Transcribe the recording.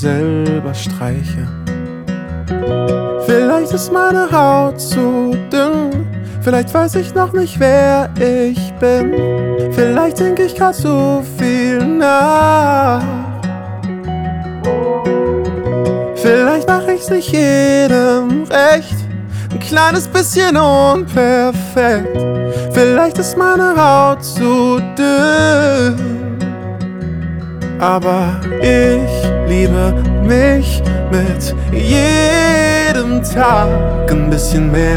selber streiche. Vielleicht ist meine Haut zu dünn, vielleicht weiß ich noch nicht, wer ich bin. Vielleicht denke ich grad zu viel nach. Vielleicht mach ich's nicht jedem recht, ein kleines bisschen unperfekt. Vielleicht ist meine Haut zu dünn, aber ich liebe mich mit jedem Tag ein bisschen mehr.